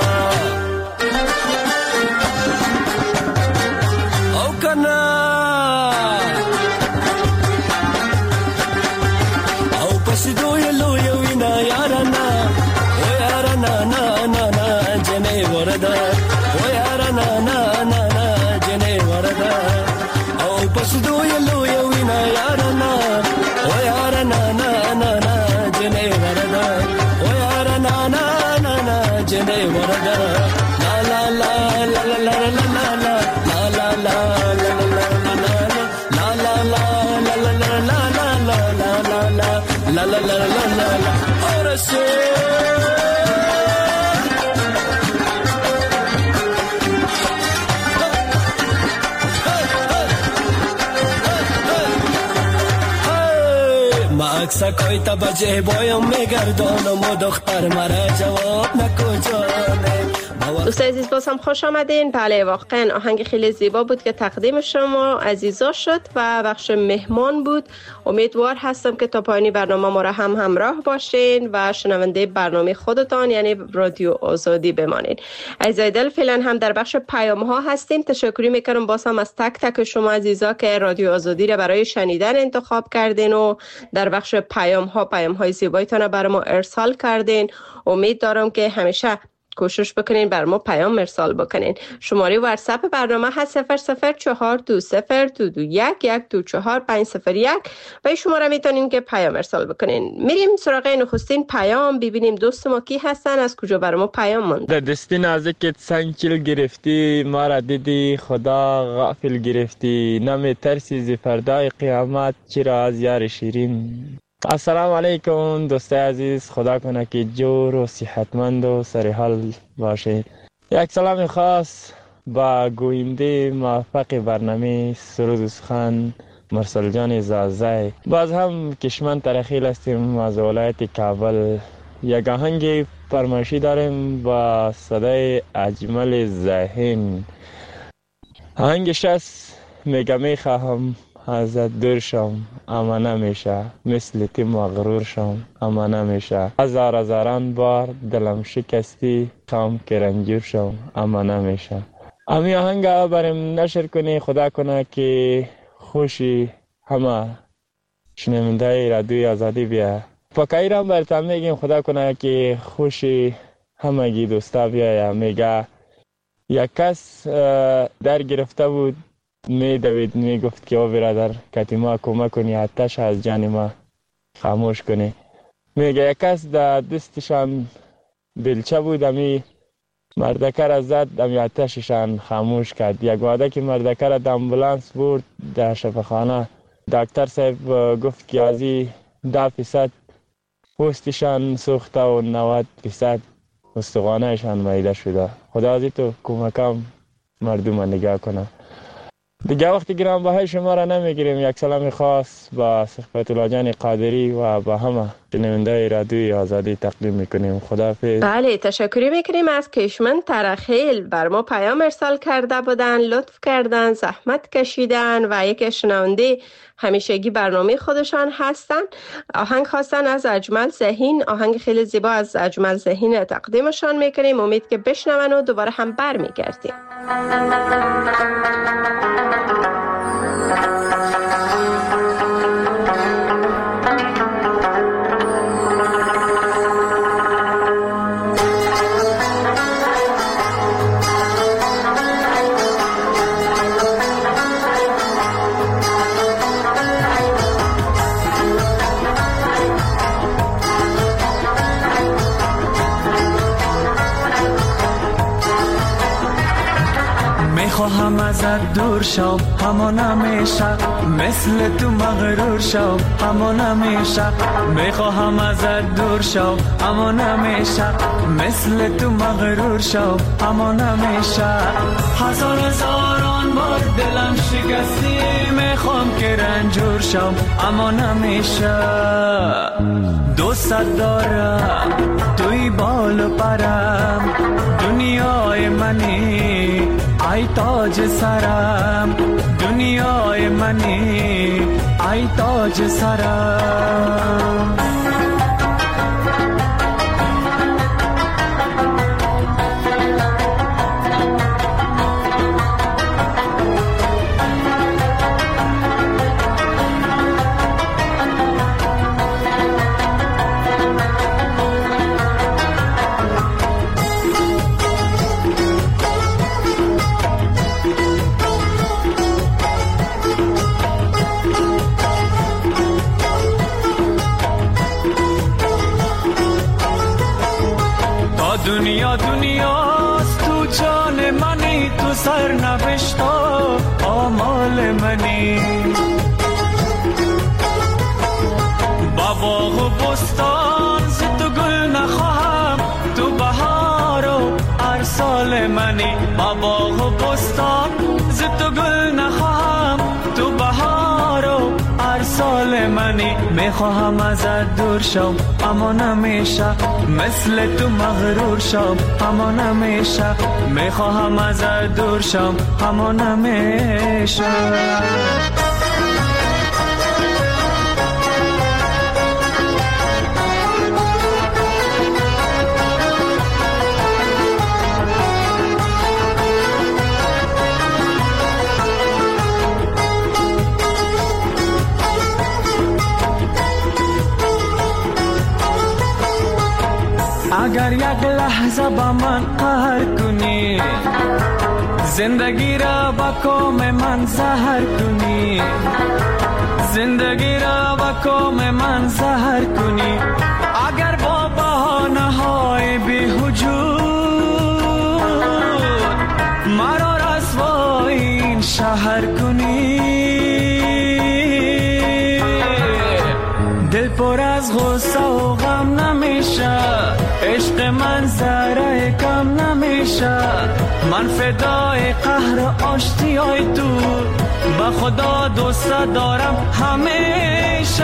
او کنا او پس دوی لوی وینا یارنا و یارنا نا نا نا جنه وردا و یارنا نا نا نا جنه وردا او پس دوی لوی وینا یارنا و یارنا نا نا نا جنه وردا و یارنا نا نا نا جنه وردا لا لا لا لا لا لا لا لا لا la la la la la la ahora sí ماکسا کوئی تبجه بایم میگردانم و دختر مرا جواب نکو جانه دوست عزیز باز هم خوش آمدین. بله واقعا آهنگ خیلی زیبا بود که تقدیم شما عزیزا شد و بخش مهمان بود. امیدوار هستم که تا پایانی برنامه ما را هم همراه باشین و شنونده برنامه خودتان یعنی رادیو آزادی بمانین. عزیزای دل فعلا هم در بخش پیام ها هستیم. تشکری میکنم باز هم از تک تک شما عزیزا که رادیو آزادی را برای شنیدن انتخاب کردین و در بخش پیام ها پیام های زیبایتان برای ما ارسال کردین. امید دارم که همیشه کوشش بکنین بر ما پیام ارسال بکنین. شماره واتساپ برنامه هست صفر صفر چهار دو صفر دو دو یک یک دو چهار پنج صفر یک و این شماره میتونین که پیام ارسال بکنین. میریم سراغ نخستین پیام ببینیم دوست ما کی هستن، از کجا بر ما پیام مونده. در دستی نازکت سنگ کیل گرفتی، ما را دیدی خدا غافل گرفتی، نمی ترسی زی فردای قیامت چرا از یار شیرین. السلام علیکم دوستای عزیز، خدا کنه که جور و صحتمند و سر حال باشید. یک سلام خاص با گوینده موفق برنامه سرود و سخن مرسل جان زازای. باز هم کشمن ترخیل هستیم از ولایت کابل. یک آهنگ فرمایشی داریم با صدای اجمل ذهین. آهنگش است میگه میخواهم ازت دور شم اما نمیشه، مثل تی مغرور شم اما نمیشه، هزار هزاران بار دلم شکستی خام که رنجور شم اما نمیشه. امی آهنگا بریم نشر کنی، خدا کنه که خوشی همه شنونده رادیوی آزادی بیا. پاکایی را برتم میگیم خدا کنه که خوشی همگی دوستا بیایا. میگه یک کس در گرفته بود، می دوید می گفت که او برادر کتی ما کمک کنی آتش از جان ما خاموش کنی. میگه یک کس در دستشان بلچه بود، امی مردکه را زد امی آتششان خاموش کرد. یک واده که مردکه را در امبولانس برد در شفاخانه، دکتر صاحب گفت که ازی ده فیصد پوستشان سوخته و نود فیصد استخوانهشان میده شده. خدا ازی تو کمکم مردم نگاه کنه. دیگه وقتی گرام بهای شما را نمیگیریم. یک سلام خاص با صحبت الله جان قادری و با همه شنونده رادیوی آزادی تقدیم میکنیم. خداحافظ. بله تشکری میکنیم از کشمن ترخیل. بر ما پیام ارسال کرده بودن، لطف کردن، زحمت کشیدن و یک شنونده همیشگی برنامه خودشان هستن. آهنگ خواستن از اجمل ذهین، آهنگ خیلی زیبا از اجمل ذهین تقدیمشان میکنیم. امید که بشنون و دوباره هم بر میگردیم. میخواهم ازت دور شم اما نمیشه، مثل تو مغرور شم اما نمیشه. میخواهم ازت دور شم اما نمیشه، مثل تو مغرور شم اما نمیشه. هزار هزاران بار دلم شکستی، میخوام که رنجور شم اما نمیشه. دوست دارم توی بال و پرم، دنیای منی ای تاج سرم، دنیای منی ای تاج سرم. دنیا دنیاست تو جان منی، تو سر نوشتا آمال منی. با باغ و بستان ز تو گل نخواهم، تو بهار و ارسال منی. با باغ و بستان ز تو گل نخواهم، تو بهار و ارسال دل منی میخواهم ازت دور شم اما نمیشه مثل تو مغرور شم اما نمیشه میخواهم ازت دور شم اما نمیشه اگر یک لحظه با من قهر کنی زندگی را با کام من زهر کنی زندگی را با کام من زهر کنی اگر با بهانه های بی‌وجود مرا رسوای این شهر کنی دل پر از غصه و غم نمیشه عشق من ذره کم نمیشه من فدای قهر آشتیای تو با خدا دوست دارم همیشه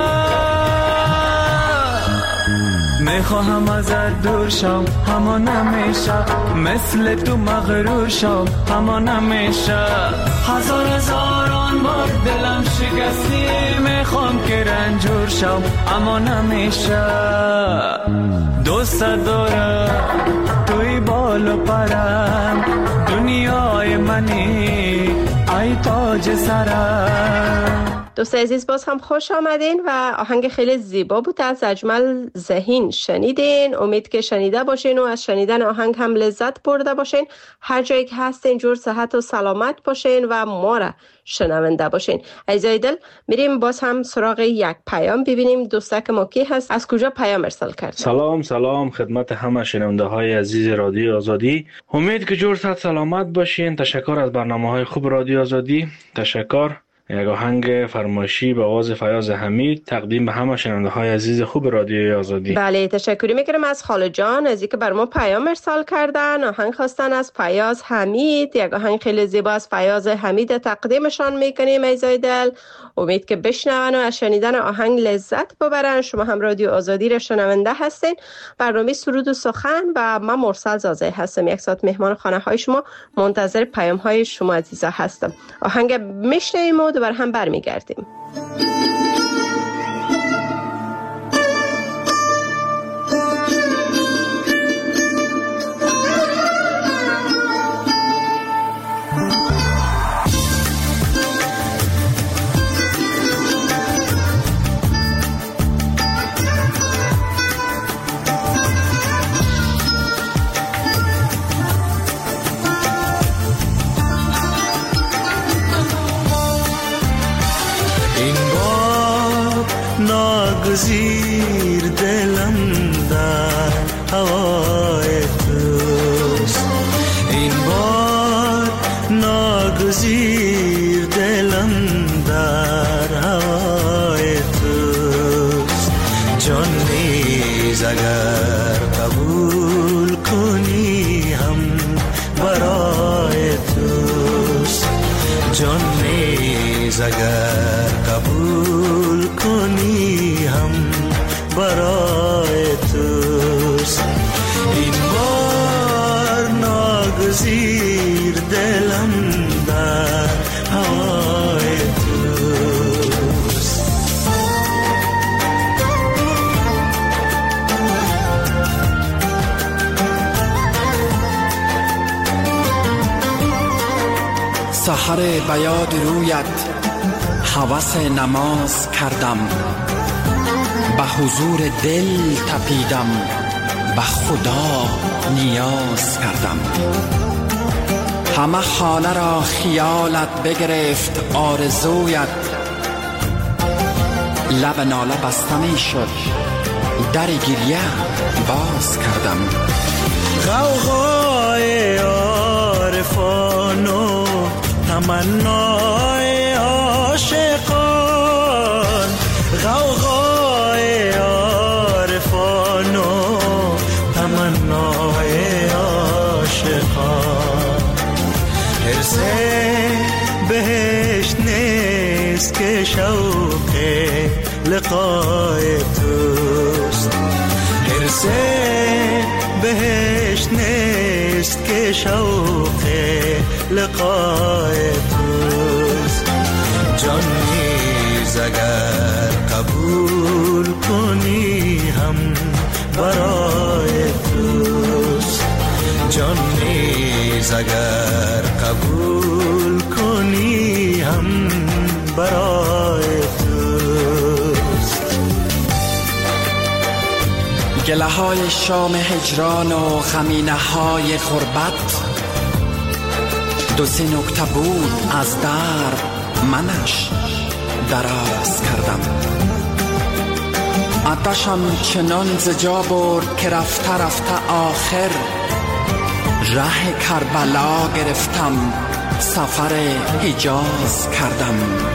میخواهم ازت دور شم اما نمیشه مثل تو مغرور شم اما نمیشه هزار هزاران بار دلم شکستی میخوام که رنجور شم اما نمیشه دوست دارم توی بال و پرم دنیای منی ای تاج سرم. دوست عزیز باز هم خوش آمدین و آهنگ خیلی زیبا بود از اجمل ذهین شنیدین. امید که شنیده باشین و از شنیدن آهنگ هم لذت برده باشین. هر جایی که هستین جور صحت و سلامت باشین و ما را شنونده باشین. عزیزای دل میریم باز هم سراغ یک پیام ببینیم دوستک ما کی هست، از کجا پیام ارسال کرد. سلام سلام خدمت همه شنونده های عزیز رادیو آزادی. امید که جور صحت سلامت باشین. تشکر از برنامه های خوب رادیو آزادی. تشکر. یک آهنگ فرمایشی به آواز فیاض حمید تقدیم به همه شنونده های عزیز خوب رادیوی آزادی. بله تشکری میکنم از خاله جان از اینکه بر ما پیام ارسال کردن. آهنگ خواستن از فیاض حمید. یک آهنگ خیلی زیبا از فیاض حمید تقدیمشان میکنیم. ایزای دل امید که بشنون و از شنیدن آهنگ لذت ببرن. شما هم رادیو آزادی را شنونده هستین. برنامه سرود و سخن و من مرسل زازه هستم. یک ساعت مهمان خانه های شما منتظر پیام های شما عزیزا هستم. آهنگ میشنویم و دوباره هم برمیگردیم. ناگزیر دلم در هوای توست این بار ناگزیر دلم در هوای توست جان نیز اگر قبول کنی هم برای توست جان نیز اگر قبول کنی هم برای توست این بار ناگزیر دلم در هوای توست سحر بیاد رویت هوس نماز کردم به حضور دل تپیدم به خدا نیاز کردم همه خانه را خیالت بگرفت آرزویت لب ناله بستمی شد در گریه باز کردم غوغای عارفان و تمنای عاشقان غوغای عارفان و تمنای عاشقان حرص بهشت نیست که شوق لقای توست. حرس بهشت نیست که شوق لقای توست. جان نیز اگر قبول کنی هم برای توست. جان نیز اگر قبول کنی هم برای توست. گله های شام هجران و خمینه های غربت دو سه نکته بود از در منش دراز کردم. آتشم چنان زجا برد که رفته رفته آخر ره کربلا گرفتم، سفر حجاز کردم.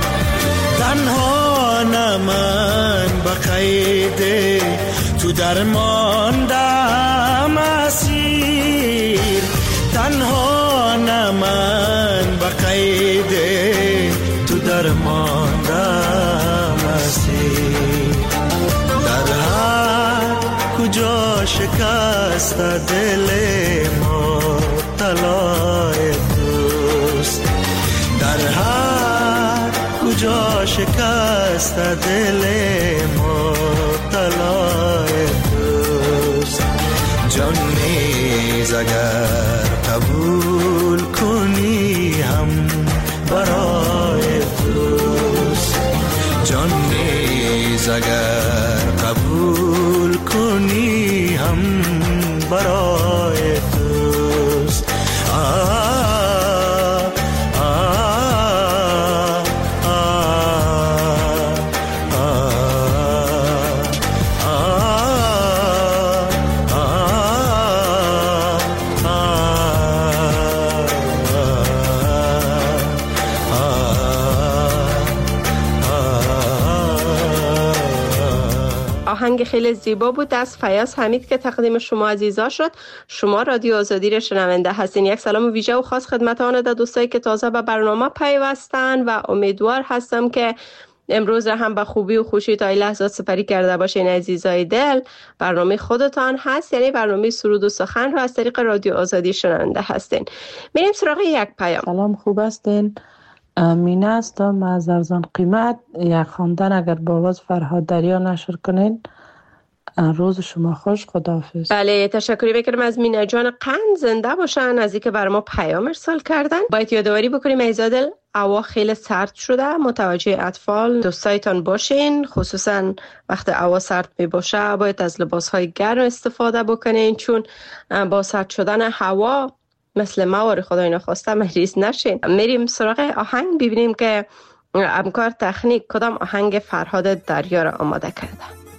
تنها نه من به قید تو درماندم اسیر. تنها نه من به قید تو درماندم اسیر. در هر کجا شکست دل مبتلای توست. در هر کجا شکست دل مبتلای توست. جان نیز اگر قبول کنی هم برای توست. جان نیز اگر قبول کنی هم برای توست. آه آهنگ خیلی زیبا بود از فیاض حمید که تقدیم شما عزیزا شد. شما رادیو آزادی را شنونده هستین. یک سلام ویژه و خاص خدمت آن دوستایی که تازه به برنامه پیوستن و امیدوار هستم که امروز را هم به خوبی و خوشی تا این لحظات سپری کرده باشین. عزیزای دل، برنامه خودتان هست، یعنی برنامه سرود و سخن را از طریق رادیو آزادی شنونده هستین. میریم سراغ یک پیام. سلام، خوب هستین؟ مینه هستم از ارزان قیمت. یک خواندن اگر با آواز فرهاد دریا نشر کنین. روز شما خوش، خداحافظ. بله، تشکری میکنم از مینه جان. قند زنده باشن از اینکه برای ما پیام ارسال کردن. باید یادآوری بکنیم ایزادل هوا خیلی سرد شده، متوجه اطفال دوستایتان باشین، خصوصا وقت هوا سرد می باشه باید از لباس های گرم استفاده بکنین، چون با سرد شدن هوا مثل مواری خدای نخواسته مریض نشین. میریم سراغ آهنگ، ببینیم که همکار تکنیک کدام آهنگ فرهاد دریا را آماده کرده.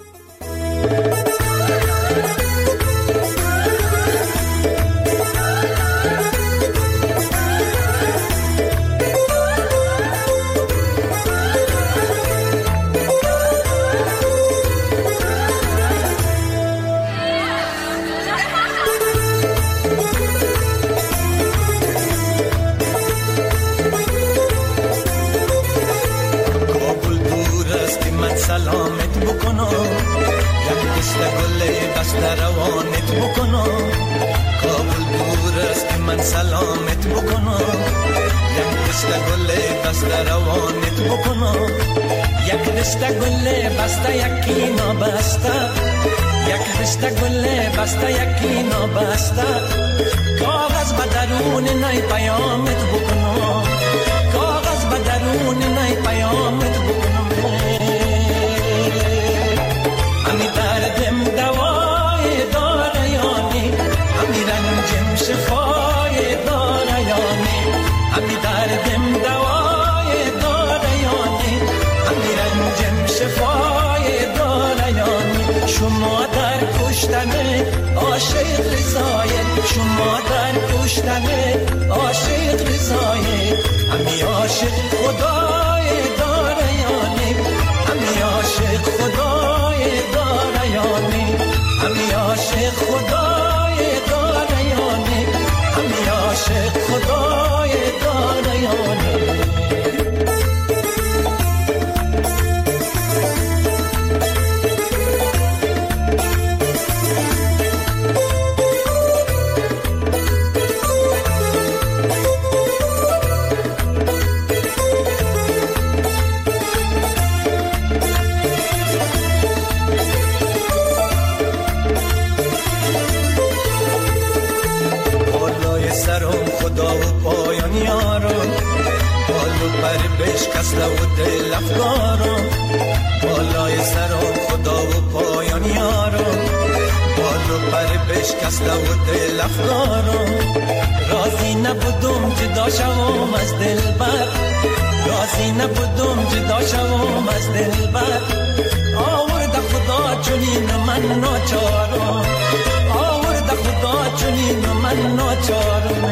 سلامت بکنم، یک دست گل بسته روانت بکنم. کابل دور است که من سلامت بکنم، یک دست گل بسته روانت بکنم. یک دست گل بسته یکی نابسته، یک دست گل بسته یکی نابسته. کاغذ به درون نای پیامت بکنم، کاغذ به درون نای پیامت بکنم. همی دردم دوای داره یانی، همی رنجم شفای داره یانی. همی دردم دوای داره یانی، همی رنجم شفای داره یانی. شما در کشتن عاشق رضایت، شما در کشتن عاشق رضایت. همی عاشق خدای داره یانی، همی عاشق خدای داره یانی. همی عاشق خدای داره یانی، همی عاشق خدای داره یانی. اسلحه و دل افکارم بالای سرم خدا و پایان یارم بال و پر بشکسته و دل افکارم راضی نبودم جدا شوم از دلبر راضی نبودم جدا شوم از دلبر آورده خدا چنین من ناچارم آورده خدا چنین من ناچارم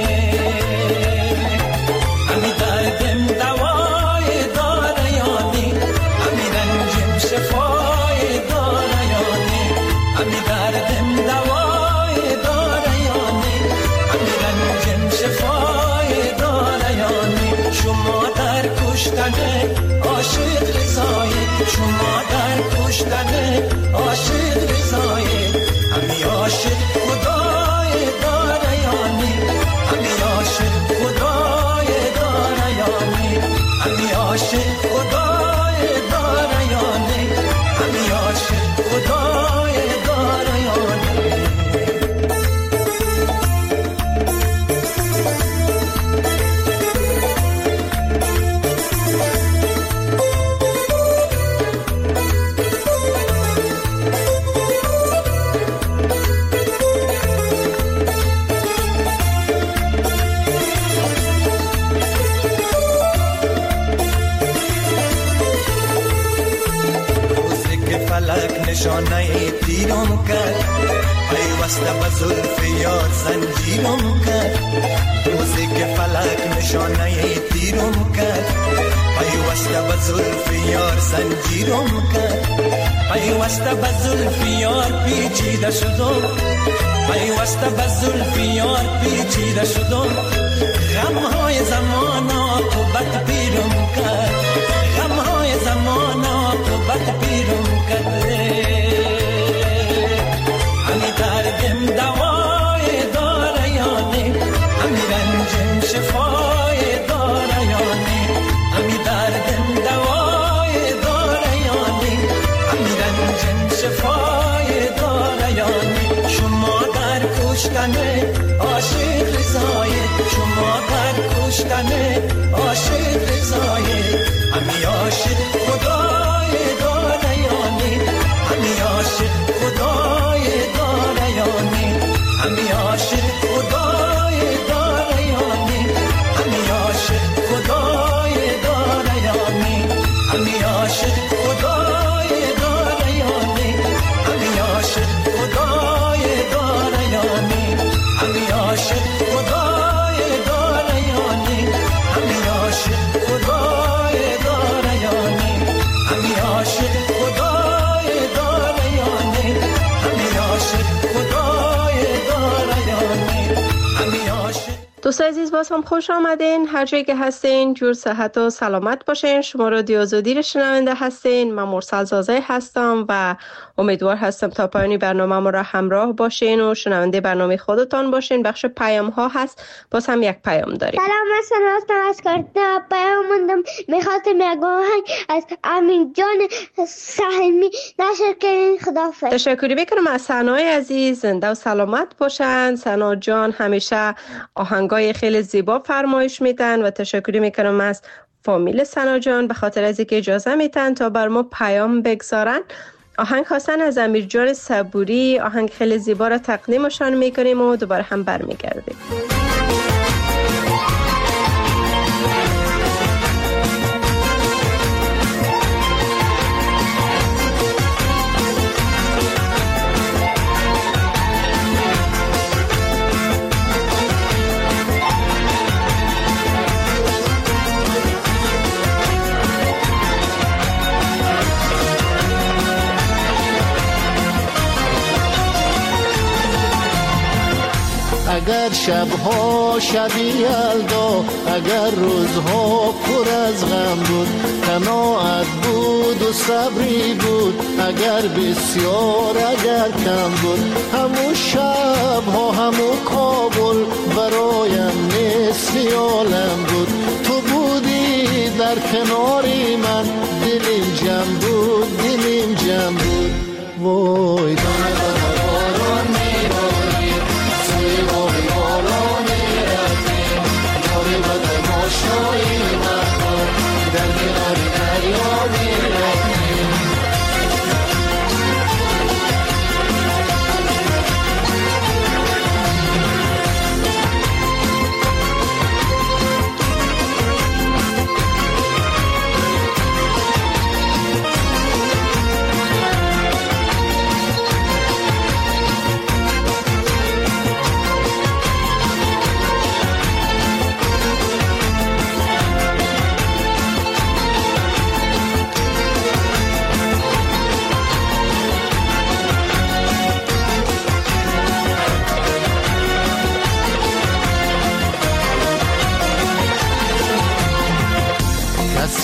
همی دردم دوای داره یانی همی رنجم شفای داره یانی همی دردم دوای داره یانی همی رنجم شفای داره یانی شما در کشتن عاشق رضای شما در کشتن عاشق رضای همی عاشق خدای داره یانی همی عاشق خدای داره یانی همی عاشق خدای داره یانی همی عاشق خدای داره یانی نشانه تیرم کرد پیوسته به زلف یار زنجیرم کرد روزی که فلک نشانه تیرم کرد پیوسته به زلف یار زنجیرم کرد پیوسته به زلف یار پیچیده شدم پیوسته به زلف یار پیچیده شدم غمهای زمان عاقبت پیرم کرد غمهای زمان عاقبت پیرم کرد همی دردم دوای داره یانی همی رنجم شفای داره یانی همی دردم دوای داره یانی همی رنجم شفای داره یانی شما در کشتن عاشق رضای شما در کشتن عاشق رضای همی عاشق خدای داره یانی همی عاشق خدای داره یانی همی عاشق خدای داره یانی همی عاشق خدای داره یانی همی عاشق خدای داره یانی همی عاشق خدای داره یانی همی عاشق خدای داره یانی همی عاشق خدای داره یانی همی عاشق خدای داره یانی همی عاشق خدای داره یانی همی عاشق. دوست عزیز باز هم خوش آمدین هر جایی که هستین جور صحت و سلامت باشین شما رادیو آزادی رو شنونده هستین من مرسل زازای هستم و امیدوار هستم تا پایانی برنامه ما را همراه باشین و شنونده برنامه خودتان باشین بخش پیام ها هست باز هم یک پیام داریم سلام من راستم از کارتنا پیام موندم میخواستم یک آهنگ از امین جان سهمی نشر کنین خداحافظ تشکری میکنم از ثنای عزیز زنده و سلامت باشن ثنا جان همیشه آهنگای خیلی زیبا فرمایش میدن و تشکری میکنم از فامیل ثنا جان به خاطر از اینکه اجازه میدن تا بر ما پیام بگذارن آهنگ خواستن از امیر جان صبوری آهنگ خیلی زیبا را تقدیمشان میکنیم و دوباره هم برمیگردیم اگر شبها شبی یلدا اگر روزها پر از غم بود قناعت بود و صبری بود اگر بسیار اگر کم بود همون شبها همون کابل برایم نصف عالم بود تو بودی در کناری من دلیم جمع بود دلیم جمع بود وای دانه باران میباری توی باری بالا میرفتی جاری بده ماشایی مردم در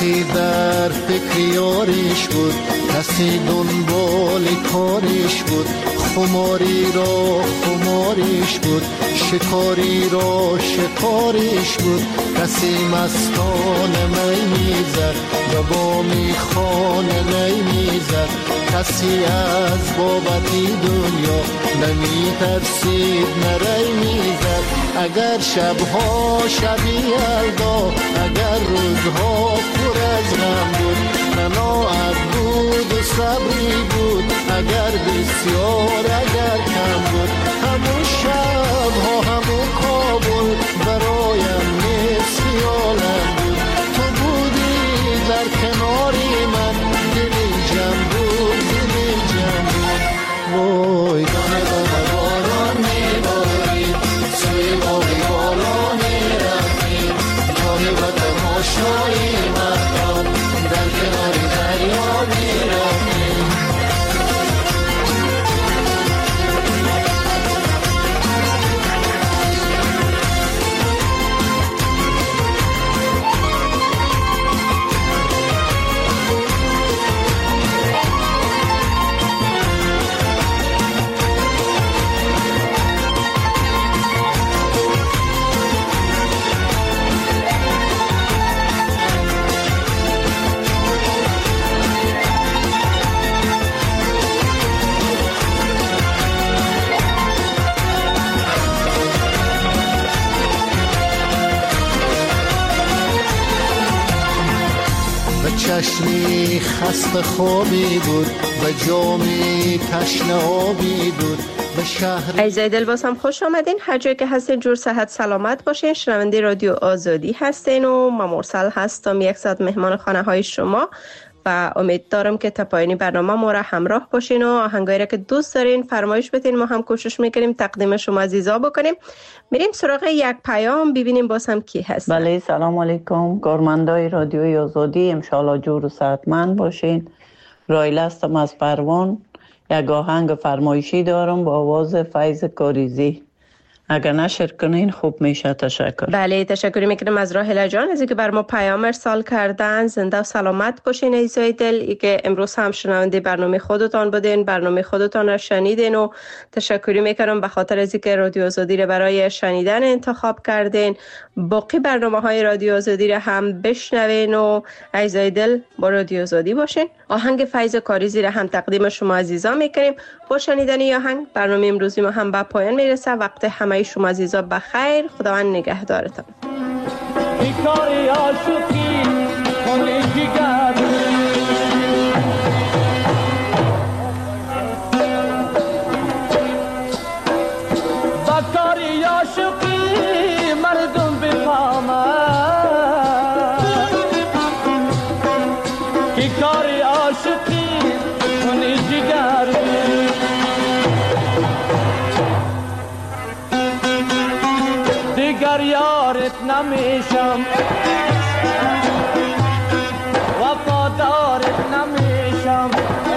کسی در فکر یاریش بود، کسی دنبال کاریش بود، خماری را خماریش بود، شکاری را شکاریش بود. کسی مستانه می میزد و بامی خانه نی میزد، کسی از بابتی دنیا نمی ترسید نری میزد. اگر شبها شبی یلدا، اگر روزها پر از غم بود، قناعت بود و صبری بود، اگر بسیار اگر کم بود. همون شبها همون کابل برایم نیست خیالم بود. تو بودی در کناری من، دلی جم بود دلی جم بود. وای دانه دانه باران میبارید، سوی باقی بالا میرفتیم، جایی و تماشایی مردان در کناری دریا میرفتیم. چشمی خسته خوابی بود و جامی تشنه آبی بود. عزیزای دل باز هم خوش آمدین. هر جایی که هستین جور صحت سلامت باشین. شنونده رادیو آزادی هستین و من مرسل هستم، یک ساعت مهمان خانه های شما و امید دارم که تا پایان برنامه ما را همراه باشین و آهنگایی را که دوست دارین فرمایش بدین، ما هم کوشش میکنیم تقدیم شما عزیزا بکنیم. میریم سراغ یک پیام ببینیم باز هم کی هست. بله سلام علیکم کارمندای رادیوی آزادی، ان شاءالله جور و صحتمند باشین. رایل هستم از پروان. یک آهنگ فرمایشی دارم با آواز فیض کاریزی، اگر نشر کنین خوب میشه. تشکر. بله تشکر میکنم از راهله جان از اینکه بر ما پیام ارسال کردن. زنده و سلامت باشین عزیزای دل. ای که امروز هم شنونده برنامه خودتان بودین، برنامه خودتان را شنیدین و تشکر میکنم به خاطر از اینکه رادیو آزادی را برای شنیدن انتخاب کردین. باقی برنامه های رادیو آزادی را هم بشنوین و عزیزای دل با رادیو آزادی باشین. آهنگ فیض کاریزی را هم تقدیم شما عزیزا میکنیم. با شنیدن این آهنگ برنامه امروزی ما هم به پایان میرسه. وقت همه شما عزیزا بخیر. خداوند نگهدارتان. بیکاری عاشقی کنی جگر، بیکاری عاشقی مردم بفهمن، بیکاری عاشقی کنی جگر، دیگر یارت نمیشم، وفادارت نمیشم.